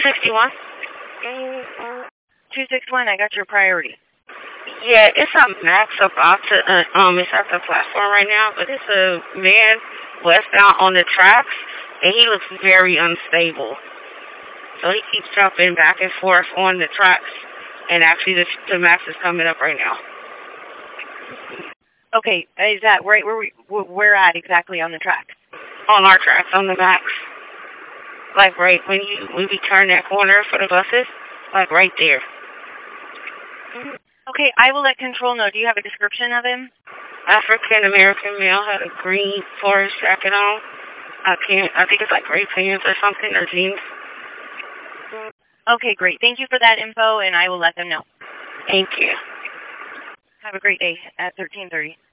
261. 261, I got your priority. Yeah, it's a Max about to, it's at the platform right now, but it's a man westbound on the tracks, and he looks very unstable. So he keeps jumping back and forth on the tracks, and actually the Max is coming up right now. Okay, is that right where we're at exactly on the track? On our tracks, on the Max. Like right when we turn that corner for the buses, like right there. Okay, I will let control know. Do you have a description of him? African American male, had a green forest jacket on. I think it's like gray pants or something, or jeans. Okay, great. Thank you for that info, and I will let them know. Thank you. Have a great day at 13:30.